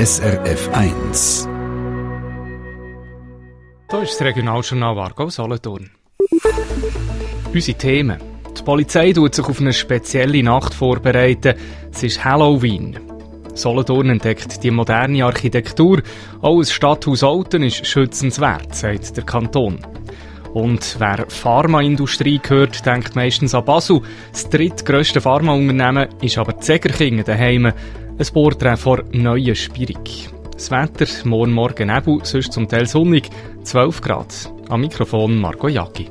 SRF 1. Hier ist das Regionaljournal Aargau-Solothurn. Unsere Themen. Die Polizei tut sich auf eine spezielle Nacht vorbereiten. Es ist Halloween. Solothurn entdeckt die moderne Architektur. Auch das Stadthaus Olten ist schützenswert, sagt der Kanton. Und wer Pharmaindustrie hört, denkt meistens an Basel. Das drittgrösste Pharmaunternehmen ist aber Zegerkingen daheim. Ein Porträt vor neuen Spierig. Das Wetter, morgen Nebel, sonst zum Teil sonnig, 12 Grad. Am Mikrofon Marco Jacki.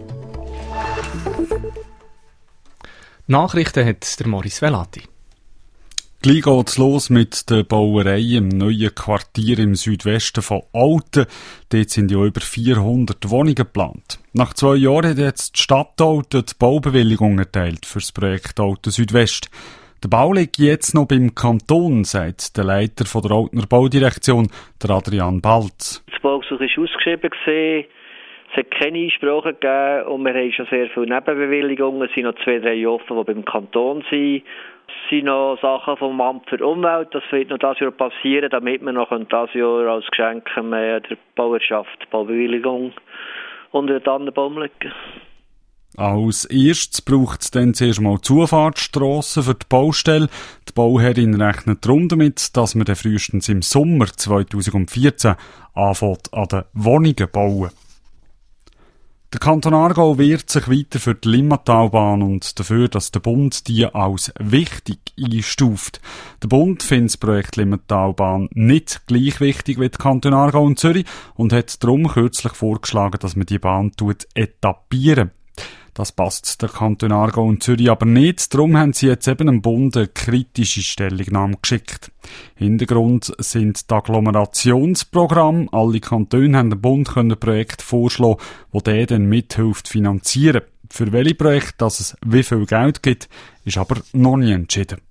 Nachrichten hat der Maurice Velati. Gleich geht's los mit der Bauerei im neuen Quartier im Südwesten von Olten. Dort sind ja über 400 Wohnungen geplant. Nach 2 Jahren hat jetzt die Stadt Olten die Baubewilligung erteilt für das Projekt Olten Südwest. Der Bau liegt jetzt noch beim Kanton, sagt der Leiter von der Oltener Baudirektion, der Adrian Balz. Das Baugesuch ist ausgeschrieben gewesen. Es hat keine Einsprachen gegeben und wir haben schon sehr viele Nebenbewilligungen. Es sind noch 2, 3 offen, die beim Kanton sind. Es sind noch Sachen vom Amt für Umwelt. Das wird noch dieses Jahr passieren, damit wir noch dieses Jahr als Geschenk der Bauwirtschaft Baubewilligung unter den Tannenbaum legen. Als erstes braucht es dann zuerst mal Zufahrtsstrassen für die Baustelle. Die Bauherrin rechnet darum damit, dass wir dann frühestens im Sommer 2014 anfängt an den Wohnungen bauen. Der Kanton Aargau wehrt sich weiter für die Limmatalbahn und dafür, dass der Bund die als wichtig einstuft. Der Bund findet das Projekt Limmatalbahn nicht gleich wichtig wie die Kanton Aargau und Zürich und hat darum kürzlich vorgeschlagen, dass man die Bahn etappieren. Das passt der Kanton Aargau und Zürich aber nicht. Darum haben sie jetzt eben dem Bund eine kritische Stellungnahme geschickt. Hintergrund sind die Agglomerationsprogramme. Alle Kantone haben dem Bund Projekte vorschlagen, wo der dann mithilft finanzieren. Für welche Projekte es wie viel Geld gibt, ist aber noch nie entschieden.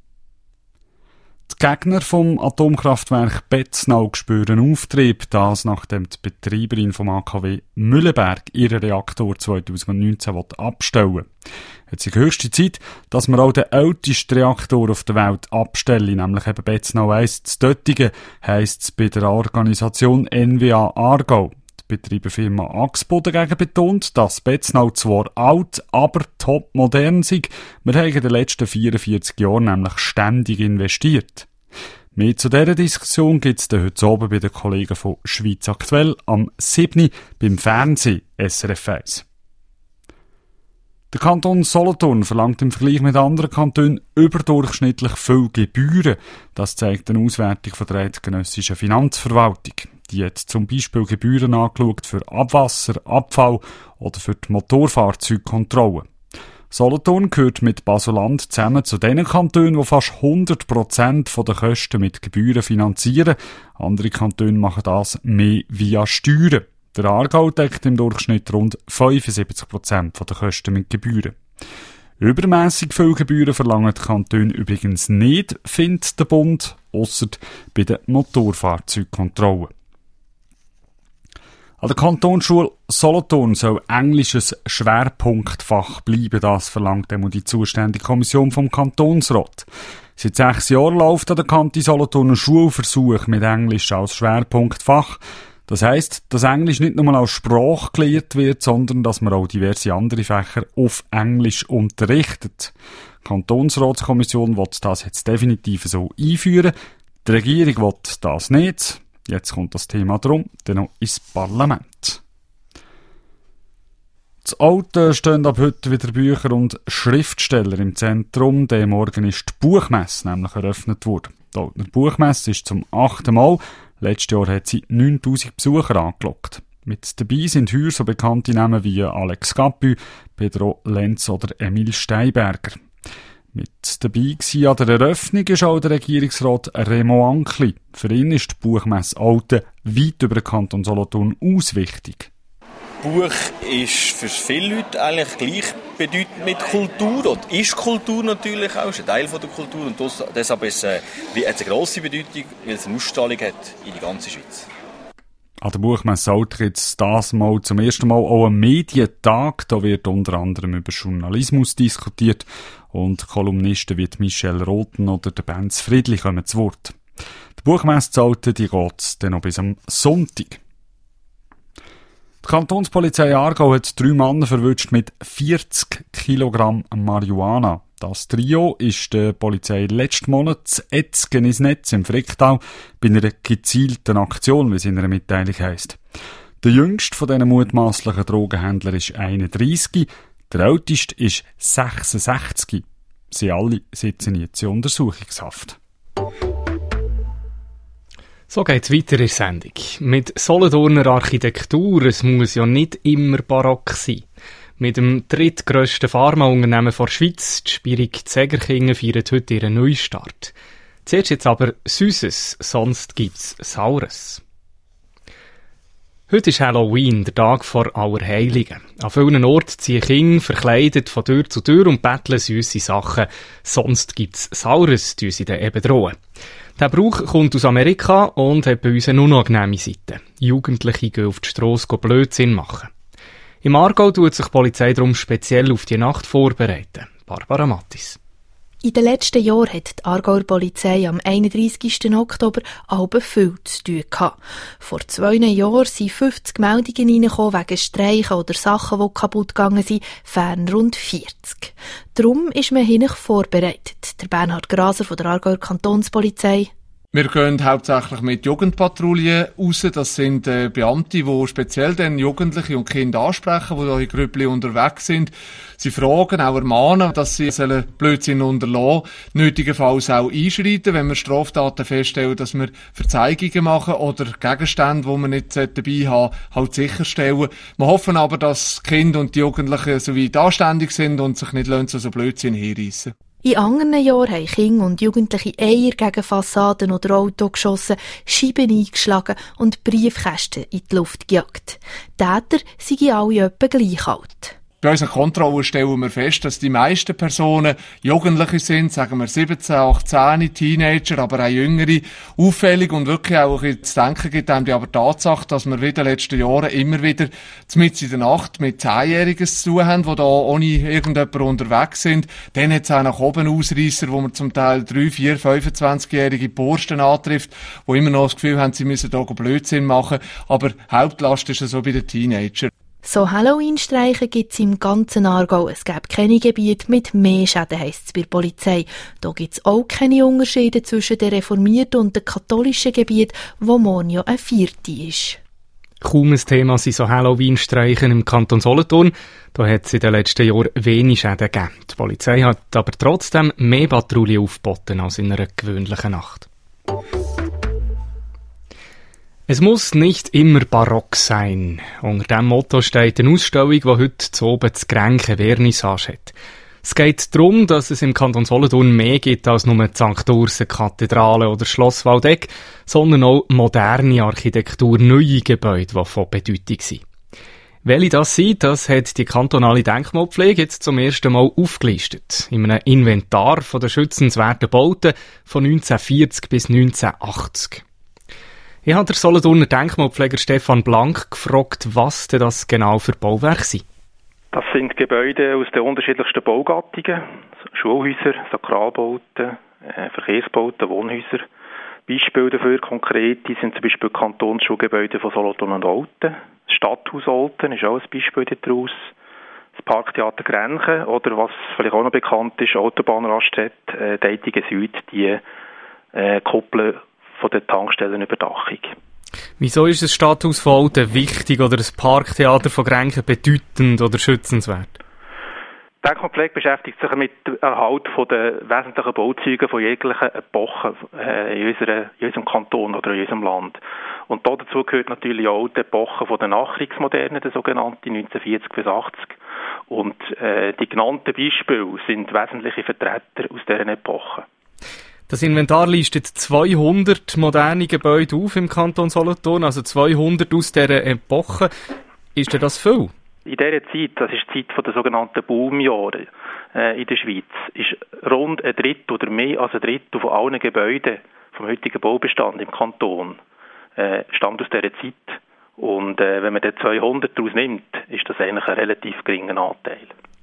Die Gegner vom Atomkraftwerk Betznau spüren Auftrieb, das nachdem die Betreiberin vom AKW Mühleberg ihren Reaktor 2019 abstellen will. Jetzt ist die höchste Zeit, dass man auch den ältesten Reaktor auf der Welt abstellen, nämlich eben Betznau 1 zu Döttingen, heisst es bei der Organisation NWA Aargau. Die Betreiberfirma Axpo dagegen betont, dass Betznau zwar alt, aber top modern sei. Wir haben in den letzten 44 Jahren nämlich ständig investiert. Mehr zu dieser Diskussion gibt es heute Abend bei den Kollegen von Schweiz Aktuell am 7. beim Fernsehen SRF 1. Der Kanton Solothurn verlangt im Vergleich mit anderen Kantonen überdurchschnittlich viel Gebühren. Das zeigt eine Auswertung von der eidgenössischen Finanzverwaltung. Die hat zum Beispiel Gebühren angeschaut für Abwasser, Abfall oder für die Motorfahrzeugkontrolle. Solothurn gehört mit Basel-Land zusammen zu den Kantonen, die fast 100% der Kosten mit Gebühren finanzieren. Andere Kantone machen das mehr via Steuern. Der Aargau deckt im Durchschnitt rund 75% der Kosten mit Gebühren. Übermässig viel Gebühren verlangen die Kantone übrigens nicht, findet der Bund, ausser bei der Motorfahrzeugkontrolle. An der Kantonsschule Solothurn soll Englisch ein Schwerpunktfach bleiben, das verlangt die zuständige Kommission vom Kantonsrat. Seit 6 Jahren läuft an der Kante Solothurn ein Schulversuch mit Englisch als Schwerpunktfach. Das heisst, dass Englisch nicht nur als Sprache gelehrt wird, sondern dass man auch diverse andere Fächer auf Englisch unterrichtet. Die Kantonsratskommission will das jetzt definitiv so einführen. Die Regierung will das nicht. Jetzt kommt das Thema drum, dann noch ins Parlament. Das Olten stehen ab heute wieder Bücher und Schriftsteller im Zentrum. Dem Morgen ist die Buchmesse nämlich eröffnet worden. Die Oltener Buchmesse ist zum 8. Mal. Letztes Jahr hat sie 9000 Besucher angelockt. Mit dabei sind heuer so bekannte Namen wie Alex Capu, Pedro Lenz oder Emil Steinberger. Mit dabei gsi an der Eröffnung ist auch der Regierungsrat Raymond Ankli. Für ihn ist die Buchmesse Olten weit über den Kanton Solothurn aus wichtig. Buch ist für viele Leute eigentlich gleichbedeutend mit Kultur. Und ist Kultur natürlich auch, ist ein Teil von der Kultur. Und deshalb ist es eine grosse Bedeutung, weil es eine Ausstrahlung hat in die ganze Schweiz. An der Buchmesse Olten gibt es das Mal zum ersten Mal auch einen Medientag. Da wird unter anderem über Journalismus diskutiert und Kolumnisten wie Michel Roten oder der Benz Friedli kommen zu Wort. Der Buchmesse Zelten, die geht dann noch bis am Sonntag. Die Kantonspolizei Aargau hat 3 Männer verwünscht mit 40 Kilogramm Marihuana. Das Trio ist der Polizei letzten Monat zu Etzgen ins Netz im Fricktal bei einer gezielten Aktion, wie es in einer Mitteilung heisst. Der jüngste von diesen mutmaßlichen Drogenhändlern ist 31, der älteste ist 66. Sie alle sitzen jetzt in Untersuchungshaft. So geht's weiter in der Sendung. Mit Solothurner Architektur, es muss ja nicht immer barock sein. Mit dem drittgrössten Pharmaunternehmen der Schweiz, die Spirig Zegerkingen, feiert heute ihren Neustart. Zuerst jetzt aber Süßes, sonst gibt's Saures. Heute ist Halloween, der Tag vor Allerheiligen. An vielen Orten ziehen Kinder verkleidet von Tür zu Tür und betteln süsse Sachen. Sonst gibt's Saures, die sie dann eben drohen. Der Brauch kommt aus Amerika und hat bei uns eine unangenehme Seite. Jugendliche gehen auf die Strasse Blödsinn machen. Im Aargau tut sich die Polizei darum speziell auf die Nacht vorbereiten. Barbara Mattis. In den letzten Jahren hat die Aargauer Polizei am 31. Oktober halb viel zu tun gehabt. Vor 2 Jahren sind 50 Meldungen reingekommen wegen Streichen oder Sachen, die kaputt gegangen sind, fern rund 40. Darum ist man hinein vorbereitet. Der Bernhard Graser von der Aargauer Kantonspolizei. Wir gehen hauptsächlich mit Jugendpatrouillen raus. Das sind Beamte, die speziell dann Jugendliche und Kinder ansprechen, die da in Grüppli unterwegs sind. Sie fragen, auch ermahnen, dass sie Blödsinn unterlassen, nötigenfalls auch einschreiten, wenn wir Straftaten feststellen, dass wir Verzeihungen machen oder Gegenstände, die wir nicht dabei haben, halt sicherstellen. Wir hoffen aber, dass die Kinder und die Jugendlichen so weit anständig sind und sich nicht so Blödsinn hinreissen. In anderen Jahren haben Kinder und Jugendliche Eier gegen Fassaden oder Autos geschossen, Scheiben eingeschlagen und Briefkästen in die Luft gejagt. Die Täter seien alle etwa gleich alt. Bei unseren Kontrollen stellen wir fest, dass die meisten Personen Jugendliche sind, sagen wir 17, 18, Teenager, aber auch Jüngere. Auffällig und wirklich auch zu denken gibt einem die aber Tatsache, dass wir in den letzten Jahren immer wieder mitten in der Nacht mit 10-Jährigen zu tun haben, die da ohne irgendjemand unterwegs sind. Dann hat es auch nach oben Ausreisser, wo man zum Teil 3, 4, 25-jährige Burschen antrifft, die immer noch das Gefühl haben, sie müssen da Blödsinn machen. Aber Hauptlast ist es so bei den Teenagern. So Halloween-Streichen gibt es im ganzen Aargau. Es gibt keine Gebiete mit mehr Schäden, heisst es bei der Polizei. Da gibt es auch keine Unterschiede zwischen den reformierten und den katholischen Gebieten, wo morgen ja ein 4. ist. Kaum ein Thema sind so Halloween-Streichen im Kanton Solothurn. Da hat es in den letzten Jahren wenig Schäden gegeben. Die Polizei hat aber trotzdem mehr Patrouillen aufgeboten als in einer gewöhnlichen Nacht. Es muss nicht immer barock sein. Unter diesem Motto steht eine Ausstellung, die heute zu oben das Grenchen Vernissage hat. Es geht darum, dass es im Kanton Solothurn mehr gibt als nur die St. Ursen-Kathedrale oder Schloss Waldeck, sondern auch moderne Architektur, neue Gebäude, die von Bedeutung sind. Welche das sind, das hat die kantonale Denkmalpflege jetzt zum ersten Mal aufgelistet. In einem Inventar von den schützenswerten Bauten von 1940 bis 1980. Ich habe den Solothurner Denkmalpfleger Stefan Blank gefragt, was denn das genau für Bauwerke sind. Das sind Gebäude aus den unterschiedlichsten Baugattungen. Schulhäuser, Sakralbauten, Verkehrsbauten, Wohnhäuser. Beispiele dafür konkrete sind zum Beispiel Kantonsschulgebäude von Solothurn und Olten. Das Stadthaus Olten ist auch ein Beispiel daraus. Das Parktheater Grenchen oder was vielleicht auch noch bekannt ist, Autobahnraststätte, Deitigen Süd, die Kuppel von der Tankstellenüberdachung. Wieso ist das Stadthaus von Olten wichtig oder das Parktheater von Grenchen bedeutend oder schützenswert? Die Denkmalpflege beschäftigt sich mit dem Erhalt der wesentlichen Bauzeuge von jeglichen Epochen in unserem Kanton oder in unserem Land. Und dazu gehört natürlich auch die Epoche der Nachkriegsmoderne, der sogenannten 1940 bis 80. Und die genannten Beispiele sind wesentliche Vertreter aus dieser Epoche. Das Inventar listet 200 moderne Gebäude auf im Kanton Solothurn, also 200 aus dieser Epoche. Ist denn das viel? In dieser Zeit, das ist die Zeit der sogenannten Boomjahre in der Schweiz, ist rund ein Drittel oder mehr als ein Drittel von allen Gebäuden vom heutigen Baubestand im Kanton stammt aus dieser Zeit. Und wenn man den 200 daraus nimmt, ist das eigentlich ein relativ geringer Anteil.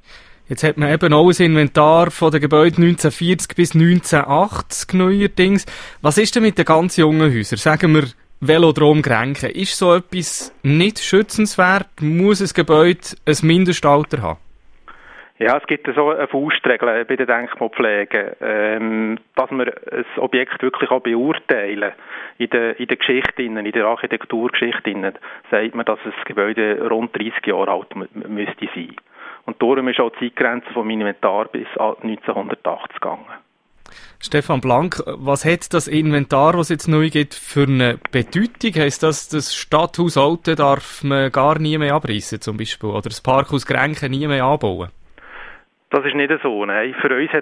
Jetzt hat man eben auch ein Inventar von den Gebäuden 1940 bis 1980 neuerdings. Was ist denn mit den ganz jungen Häusern? Sagen wir Velodrom Grenchen. Ist so etwas nicht schützenswert? Muss ein Gebäude ein Mindestalter haben? Ja, es gibt so eine Faustregel bei der Denkmalpflege, dass man ein Objekt wirklich auch beurteilen in der Geschichte, in der Architekturgeschichte, sagt man, dass das Gebäude rund 30 Jahre alt müsste sein. Und darum ist auch die Zeitgrenze vom Inventar bis 1980 gegangen. Stefan Blank, was hat das Inventar, das es jetzt neu gibt, für eine Bedeutung? Heisst das Stadthaus Alten darf man gar nie mehr abreißen zum Beispiel? Oder das Parkhaus Grenchen nie mehr anbauen? Das ist nicht so. Nein. Für uns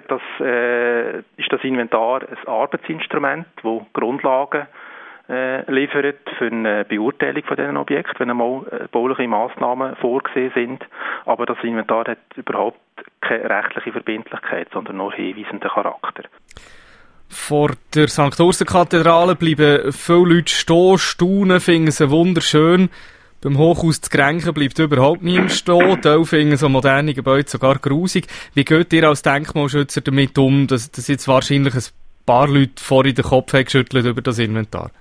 ist das Inventar ein Arbeitsinstrument, das Grundlagen liefert für eine Beurteilung von diesen Objekten, wenn einmal bauliche Massnahmen vorgesehen sind. Aber das Inventar hat überhaupt keine rechtliche Verbindlichkeit, sondern nur hinweisenden Charakter. Vor der St. Ursen-Kathedrale bleiben viele Leute stehen, staunen, finden es wunderschön. Beim Hochhaus zu Grenchen bleibt überhaupt niemand stehen. Die finden so moderne Gebäude sogar grusig. Wie geht ihr als Denkmalschützer damit um, dass jetzt wahrscheinlich ein paar Leute vorhin den Kopf haben geschüttelt über das Inventar?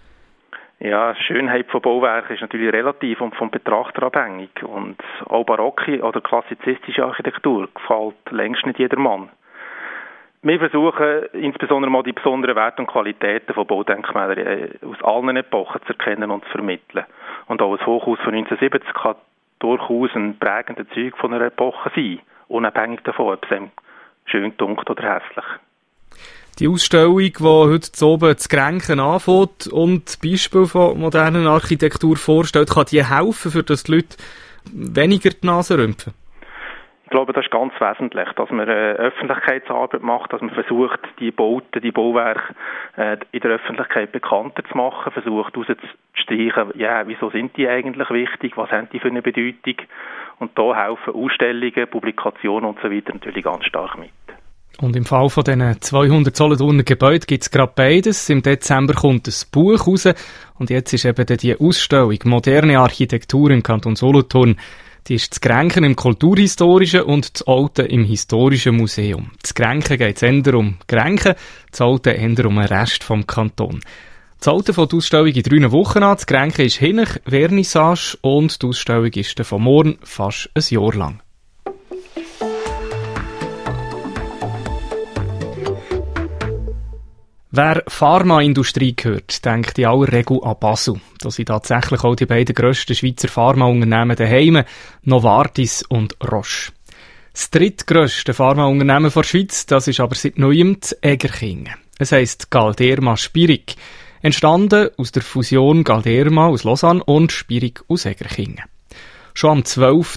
Ja, die Schönheit von Bauwerken ist natürlich relativ und vom Betrachter abhängig. Und auch barocke oder klassizistische Architektur gefällt längst nicht jedermann. Wir versuchen insbesondere mal die besonderen Werte und Qualitäten von Baudenkmälern aus allen Epochen zu erkennen und zu vermitteln. Und auch das Hochhaus von 1970 kann durchaus ein prägender Zeug von einer Epoche sein, unabhängig davon, ob es einem schön dunkel oder hässlich. Die Ausstellung, die heute oben zu Grenchen anfängt und Beispiele von moderner Architektur vorstellt, kann die helfen, für dass die Leute weniger die Nase rümpfen? Ich glaube, das ist ganz wesentlich, dass man Öffentlichkeitsarbeit macht, dass man versucht, die Bauten, die Bauwerke in der Öffentlichkeit bekannter zu machen, versucht herauszustreichen, ja, wieso sind die eigentlich wichtig, was haben die für eine Bedeutung, und da helfen Ausstellungen, Publikationen und so weiter natürlich ganz stark mit. Und im Fall von diesen 200 Solothurner Gebäuden gibt es gerade beides. Im Dezember kommt ein Buch raus und jetzt ist eben die Ausstellung «Moderne Architektur im Kanton Solothurn». Die ist zu Grenchen im Kulturhistorischen und zu Olten im Historischen Museum. Zu Grenchen geht es eher um Grenchen, zu Olten eher um den Rest vom Kanton. Zu Olten fängt die Ausstellung in 3 Wochen an, zu Grenchen ist hinech Vernissage und die Ausstellung ist dann von morgen fast ein Jahr lang. Wer Pharmaindustrie hört, denkt in aller Regel an Basel. Da sind tatsächlich auch die beiden grössten Schweizer Pharmaunternehmen daheim, Novartis und Roche. Das drittgrösste Pharmaunternehmen der Schweiz, das ist aber seit neuem das Egerkingen. Es heisst Galderma Spirig. Entstanden aus der Fusion Galderma aus Lausanne und Spirig aus Egerkingen. Schon am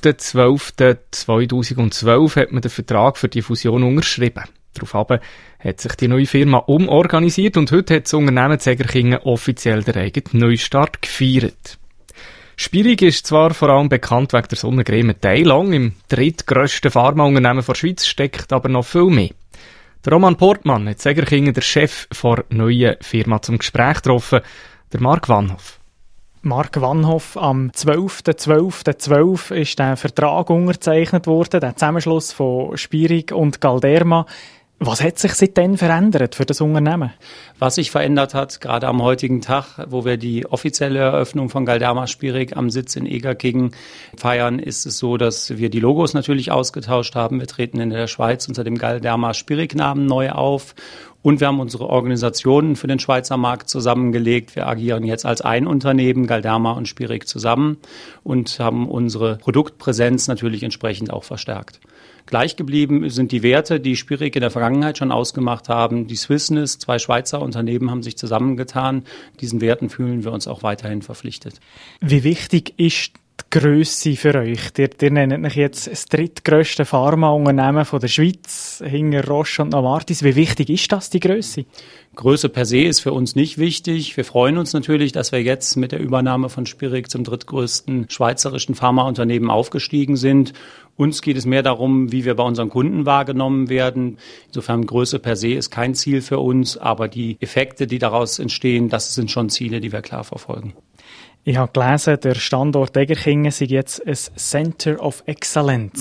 12.12.2012 hat man den Vertrag für die Fusion unterschrieben. Daraufhin hat sich die neue Firma umorganisiert und heute hat das Unternehmen Egerkingen offiziell den eigenen Neustart gefeiert. Spirig ist zwar vor allem bekannt wegen der Sonnencreme Teilong, im drittgrössten Pharmaunternehmen der Schweiz steckt aber noch viel mehr. Der Roman Portmann hat Egerkingen, der Chef der neuen Firma, zum Gespräch getroffen, der Mark Wannhoff. Mark Wannhoff, am 12.12.12 ist der Vertrag unterzeichnet worden, der Zusammenschluss von Spirig und Galderma. Was hat sich seitdem verändert für das Unternehmen? Was sich verändert hat, gerade am heutigen Tag, wo wir die offizielle Eröffnung von Galderma Spirig am Sitz in Egerkingen feiern, ist es so, dass wir die Logos natürlich ausgetauscht haben. Wir treten in der Schweiz unter dem Galderma Spirig-Namen neu auf. Und wir haben unsere Organisationen für den Schweizer Markt zusammengelegt. Wir agieren jetzt als ein Unternehmen, Galderma und Spirig zusammen, und haben unsere Produktpräsenz natürlich entsprechend auch verstärkt. Gleich geblieben sind die Werte, die Spirig in der Vergangenheit schon ausgemacht haben. Die Swissness, 2 Schweizer Unternehmen haben sich zusammengetan. Diesen Werten fühlen wir uns auch weiterhin verpflichtet. Wie wichtig ist die Grösse für euch? Ihr nennt euch jetzt das drittgrösste Pharmaunternehmen der Schweiz, hinter Roche und Novartis. Wie wichtig ist das, die Grösse? Größe per se ist für uns nicht wichtig. Wir freuen uns natürlich, dass wir jetzt mit der Übernahme von Spirig zum drittgrößten schweizerischen Pharmaunternehmen aufgestiegen sind. Uns geht es mehr darum, wie wir bei unseren Kunden wahrgenommen werden. Insofern Größe per se ist kein Ziel für uns, aber die Effekte, die daraus entstehen, das sind schon Ziele, die wir klar verfolgen. Ich habe gelesen, der Standort Egerkingen sei jetzt ein Center of Excellence.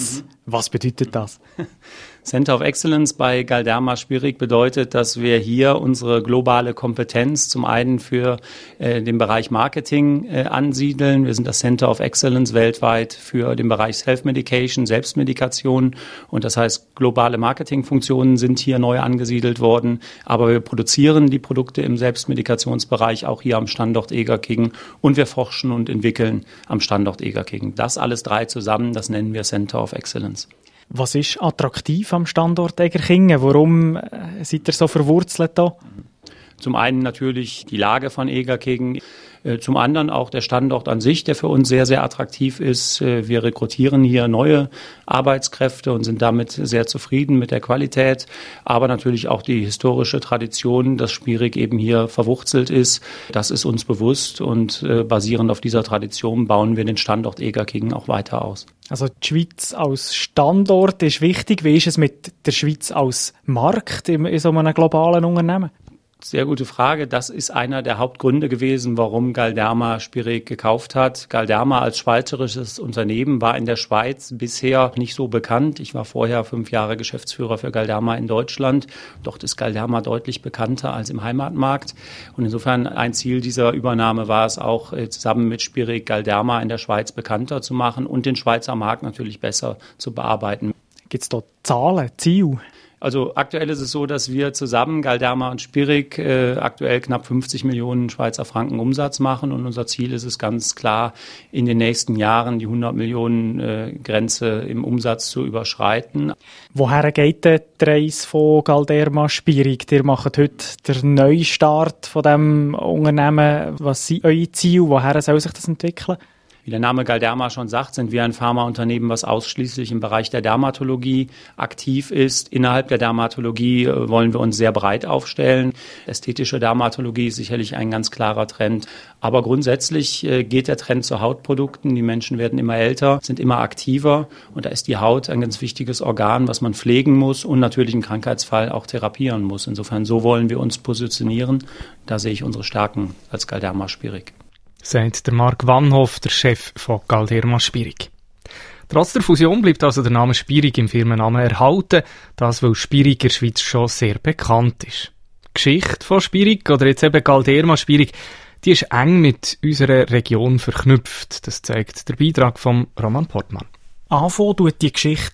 Was bedeutet das? Center of Excellence bei Galderma Spirig bedeutet, dass wir hier unsere globale Kompetenz zum einen für den Bereich Marketing ansiedeln. Wir sind das Center of Excellence weltweit für den Bereich Self-Medication, Selbstmedikation. Und das heißt, globale Marketingfunktionen sind hier neu angesiedelt worden. Aber wir produzieren die Produkte im Selbstmedikationsbereich auch hier am Standort Egerkingen. Und wir forschen und entwickeln am Standort Egerkingen. Das alles drei zusammen, das nennen wir Center of Excellence. Was ist attraktiv am Standort Egerkingen? Warum seid ihr so verwurzelt da? Zum einen natürlich die Lage von Egerkingen, zum anderen auch der Standort an sich, der für uns sehr, sehr attraktiv ist. Wir rekrutieren hier neue Arbeitskräfte und sind damit sehr zufrieden mit der Qualität, aber natürlich auch die historische Tradition, dass Spirig eben hier verwurzelt ist. Das ist uns bewusst und basierend auf dieser Tradition bauen wir den Standort Egerkingen auch weiter aus. Also die Schweiz als Standort ist wichtig. Wie ist es mit der Schweiz als Markt in so einem globalen Unternehmen? Sehr gute Frage. Das ist einer der Hauptgründe gewesen, warum Galderma Spirig gekauft hat. Galderma als schweizerisches Unternehmen war in der Schweiz bisher nicht so bekannt. Ich war vorher 5 Jahre Geschäftsführer für Galderma in Deutschland. Dort ist Galderma deutlich bekannter als im Heimatmarkt. Und insofern ein Ziel dieser Übernahme war es auch, zusammen mit Spirig Galderma in der Schweiz bekannter zu machen und den Schweizer Markt natürlich besser zu bearbeiten. Gibt es dort Zahlen, Ziele? Also aktuell ist es so, dass wir zusammen, Galderma und Spirig, aktuell knapp 50 Millionen Schweizer Franken Umsatz machen. Und unser Ziel ist es ganz klar, in den nächsten Jahren die 100 Millionen Grenze im Umsatz zu überschreiten. Woher geht die Reise von Galderma Spirig? Ihr macht heute den Neustart von diesem Unternehmen. Was sind eure Ziele? Woher soll sich das entwickeln? Wie der Name Galderma schon sagt, sind wir ein Pharmaunternehmen, was ausschließlich im Bereich der Dermatologie aktiv ist. Innerhalb der Dermatologie wollen wir uns sehr breit aufstellen. Ästhetische Dermatologie ist sicherlich ein ganz klarer Trend. Aber grundsätzlich geht der Trend zu Hautprodukten. Die Menschen werden immer älter, sind immer aktiver. Und da ist die Haut ein ganz wichtiges Organ, was man pflegen muss und natürlich im Krankheitsfall auch therapieren muss. Insofern, so wollen wir uns positionieren. Da sehe ich unsere Stärken als Galderma Spirig. Sagt der Marc Wannhoff, der Chef von Galderma Spirig. Trotz der Fusion bleibt also der Name Spirig im Firmennamen erhalten, das weil Spirig in der Schweiz schon sehr bekannt ist. Die Geschichte von Spirig, oder jetzt eben Galderma Spirig, die ist eng mit unserer Region verknüpft. Das zeigt der Beitrag von Roman Portmann. Anfangen tut die Geschichte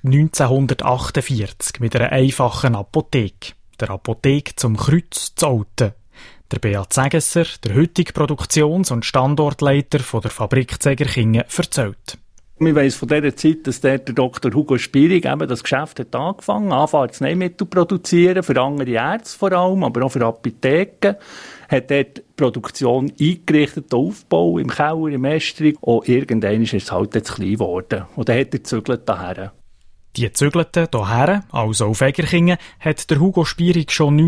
1948 mit einer einfachen Apotheke. Der Apotheke zum Kreuz zu Olten. Der Beat Segesser, der heutige Produktions- und Standortleiter von der Fabrik Egerkingen, erzählt. Ich weiss von dieser Zeit, dass der Dr. Hugo Spirig eben das Geschäft hat angefangen, Arzneimittel produzieren, für andere Ärzte vor allem, aber auch für Apotheken. Hat dort die Produktion eingerichtet, den Aufbau im Keller, im Estrich. Und irgendwann ist es halt jetzt klein geworden. Und dann hat er gezügelt daher. Die Zügelte hierher, also auf Egerkingen, hat der Hugo Spirig schon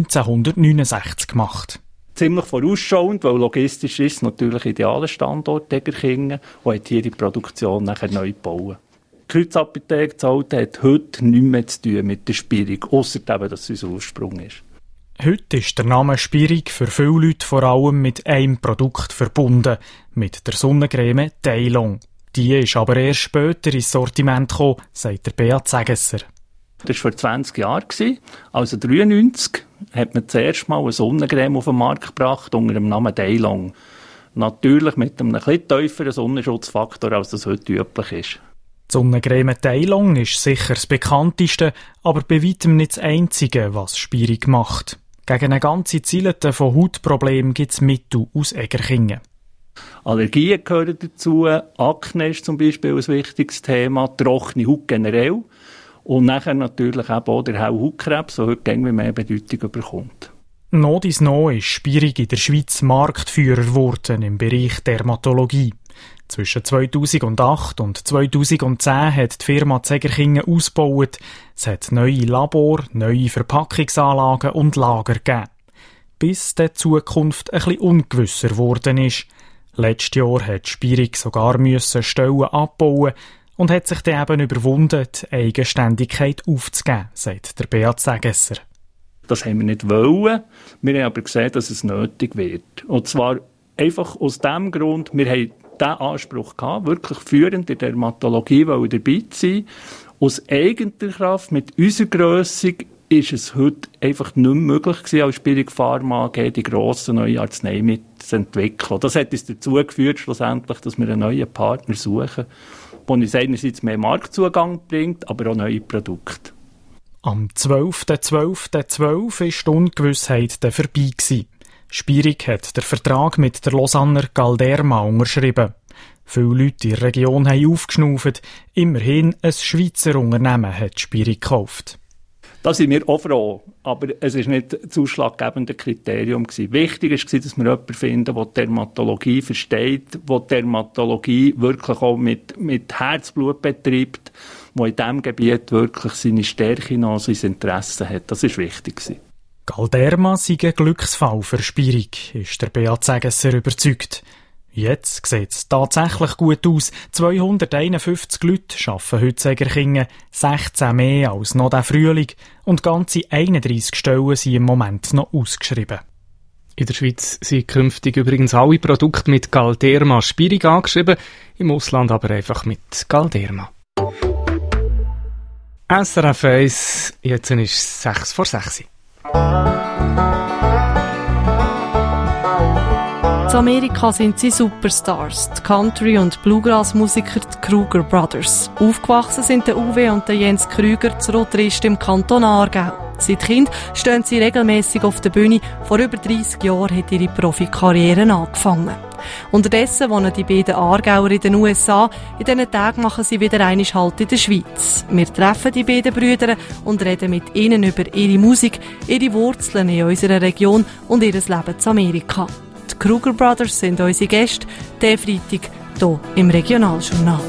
1969 gemacht. Ziemlich vorausschauend, weil logistisch ist es natürlich idealer Standort Egerkingen und hat hier die Produktion nachher neu gebaut. Die Kreuzapotheke zu Olten hat heute nichts mehr zu tun mit der Spirig, ausser eben, dass es unser Ursprung ist. Heute ist der Name Spirig für viele Leute vor allem mit einem Produkt verbunden, mit der Sonnencreme Daylong. Die ist aber erst später ins Sortiment gekommen, sagt der Beat Segesser. Das war vor 20 Jahren. Also 1993 hat man zuerst mal eine Sonnencreme auf den Markt gebracht unter dem Namen Daylong. Natürlich mit einem etwas tieferen Sonnenschutzfaktor, als das heute üblich ist. Die Sonnencreme Daylong ist sicher das bekannteste, aber bei weitem nicht das einzige, was Spirig macht. Gegen eine ganze Zilete von Hautproblemen gibt es Mittel aus Egerkingen. Allergien gehören dazu, Akne ist zum Beispiel ein wichtiges Thema, trockene Haut generell. Und nachher natürlich eben auch der Hautkrebs, der heute irgendwie mehr Bedeutung bekommt. Noch dies noch ist Spirig in der Schweiz Marktführer geworden im Bereich Dermatologie. Zwischen 2008 und 2010 hat die Firma Egerkingen ausgebaut. Es hat neue Labor, neue Verpackungsanlagen und Lager gegeben. Bis die Zukunft ein bisschen ungewisser geworden ist. Letztes Jahr hat Spirig sogar Stellen abbauen und hat sich dann eben überwunden, die Eigenständigkeit aufzugeben, sagt der Beat Segesser. Das haben wir nicht wollen. Wir haben aber gesehen, dass es nötig wird. Und zwar einfach aus dem Grund, wir haben diesen Anspruch gehabt, wirklich führend in der Dermatologie dabei zu sein. Aus eigener Kraft, mit unserer Grösse, ist es heute einfach nicht mehr möglich gewesen, als Spirig Pharma AG die grossen neuen Arzneimittel zu entwickeln. Das hat uns dazu geführt, schlussendlich, dass wir einen neuen Partner suchen, der uns einerseits mehr Marktzugang bringt, aber auch neue Produkte. Am 12.12.12 ist die Ungewissheit dann vorbei gewesen. Spirig hat den Vertrag mit der Lausanner Galderma unterschrieben. Viele Leute in der Region haben aufgeschnauft. Immerhin ein Schweizer Unternehmen hat Spirig gekauft. Da sind wir auch froh, aber es war nicht das ausschlaggebende Kriterium gewesen. Wichtig war, dass wir jemanden finden, der Dermatologie versteht, der Dermatologie wirklich auch mit Herzblut betreibt, der in diesem Gebiet wirklich seine Stärke und sein Interesse hat. Das war wichtig gewesen. Galderma sei ein Glücksfall für Spirig, ist der Beat Segesser überzeugt. Jetzt sieht es tatsächlich gut aus. 251 Leute arbeiten heute in Egerkingen, 16 mehr als noch diesen Frühling und ganze 31 Stellen sind im Moment noch ausgeschrieben. In der Schweiz sind künftig übrigens alle Produkte mit Galderma Spirig angeschrieben, im Ausland aber einfach mit Galderma. SRF 1, jetzt ist es 6 vor 6. In Amerika sind sie Superstars, die Country- und Bluegrass-Musiker, die Kruger Brothers. Aufgewachsen sind der Uwe und der Jens Krüger zu Rotrist im Kanton Aargau. Seit Kind stehen sie regelmässig auf der Bühne. Vor über 30 Jahren hat ihre Profikarriere angefangen. Unterdessen wohnen die beiden Aargauer in den USA. In diesen Tagen machen sie wieder einmal Halt in der Schweiz. Wir treffen die beiden Brüder und reden mit ihnen über ihre Musik, ihre Wurzeln in unserer Region und ihr Leben in Amerika. Die Kruger Brothers sind unsere Gäste, diesen Freitag hier im Regionaljournal.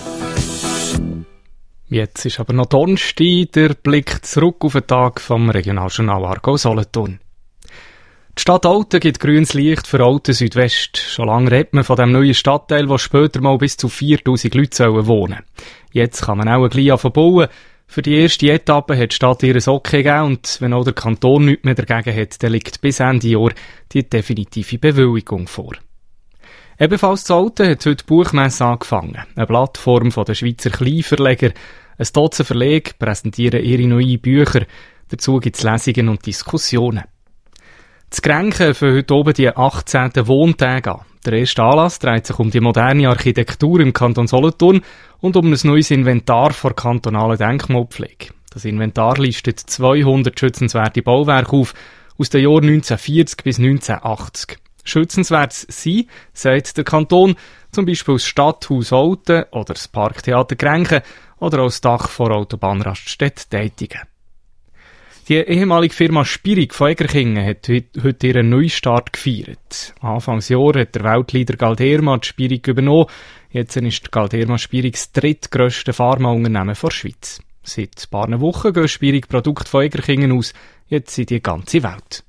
Jetzt ist aber noch Donnerstag, der Blick zurück auf den Tag vom Regionaljournal Aargau-Solothurn. Die Stadt Olten gibt grünes Licht für Olten Südwest. Schon lange redet man von dem neuen Stadtteil, wo später mal bis zu 4000 Leute wohnen sollen. Jetzt kann man auch gleich anfangen bauen. Für die erste Etappe hat die Stadt ihr Okay gegeben und wenn auch der Kanton nichts mehr dagegen hat, dann liegt bis Ende Jahr die definitive Bewilligung vor. Ebenfalls zu Olten hat heute die Buchmesse angefangen. Eine Plattform der Schweizer Kleinverleger. Ein Dutzend Verlage präsentieren ihre neuen Bücher. Dazu gibt es Lesungen und Diskussionen. Das Grenchen für heute oben die 18. Wohntage an. Der erste Anlass dreht sich um die moderne Architektur im Kanton Solothurn und um ein neues Inventar für kantonale Denkmalpflege. Das Inventar listet 200 schützenswerte Bauwerke auf, aus den Jahren 1940 bis 1980. Schützenswert sein, sagt der Kanton, zum Beispiel das Stadthaus Olten oder das Parktheater Grenchen oder auch das Dach vor Autobahnraststätte Deitigen. Die ehemalige Firma Spirig von Egerkingen hat heute ihren Neustart gefeiert. Anfangsjahr hat der Weltleader Galderma die Spirig übernommen. Jetzt ist Galderma Spirig das drittgrösste Pharmaunternehmen der Schweiz. Seit ein paar Wochen gehen Spirig Produkte von Egerkingen aus, jetzt in die ganze Welt.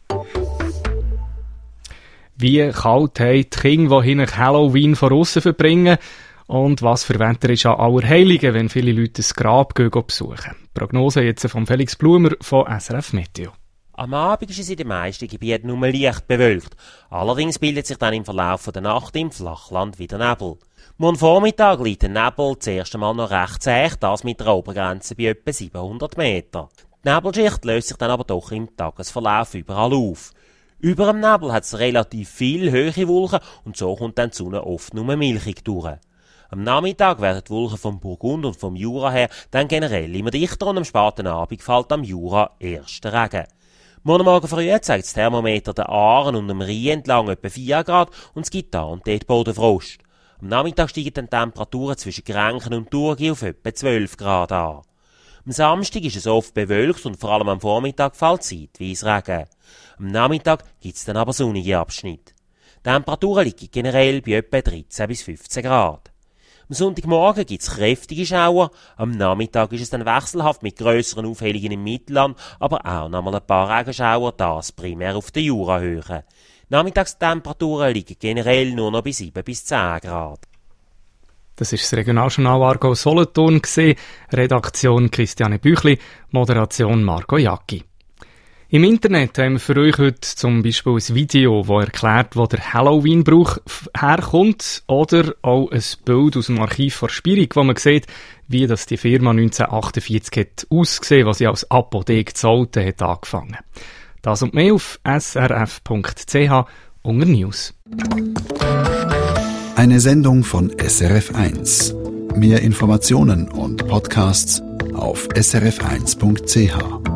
Wie kalt haben die Kinder, die hinten Halloween von aussen verbringen? Und was für Wetter ist an Allerheiligen, wenn viele Leute das Grab besuchen? Prognose jetzt von Felix Blumer von SRF Meteo. Am Abend ist es in den meisten Gebieten nur leicht bewölkt. Allerdings bildet sich dann im Verlauf der Nacht im Flachland wieder Nebel. Morgen Vormittag liegt der Nebel zuerst einmal noch recht zäh, das mit einer Obergrenze bei etwa 700 Meter. Die Nebelschicht löst sich dann aber doch im Tagesverlauf überall auf. Über dem Nebel hat es relativ viel hohe Wolken und so kommt dann die Sonne oft nur milchig durch. Am Nachmittag werden die Wolken vom Burgund und vom Jura her dann generell immer dichter und am späten Abend fällt am Jura erst der Regen. Morgen früh zeigt das Thermometer den Aaren und dem Rhein entlang etwa 4 Grad und es gibt da und dort Bodenfrost. Am Nachmittag steigen dann Temperaturen zwischen Grenchen und Thurgau auf etwa 12 Grad an. Am Samstag ist es oft bewölkt und vor allem am Vormittag fällt zeitweise Regen. Am Nachmittag gibt es dann aber sonnige Abschnitte. Die Temperaturen liegen generell bei etwa 13 bis 15 Grad. Am Sonntagmorgen gibt es kräftige Schauer, am Nachmittag ist es dann wechselhaft mit grösseren Aufhellungen im Mittelland, aber auch nochmal ein paar Regenschauer, das primär auf der Jurahöhe. Nachmittagstemperaturen liegen generell nur noch bei 7 bis 10 Grad. Das ist das Regionaljournal Aargau-Solothurn, Redaktion Christiane Büchli, Moderation Marco Jacki. Im Internet haben wir für euch heute zum Beispiel ein Video, das erklärt, wo der Halloween-Brauch herkommt, oder auch ein Bild aus dem Archiv der Spirig, wo man sieht, wie das die Firma 1948 hat ausgesehen, was sie als Apotheke Zolten hat angefangen. Das und mehr auf srf.ch unter News. Eine Sendung von SRF1. Mehr Informationen und Podcasts auf srf1.ch.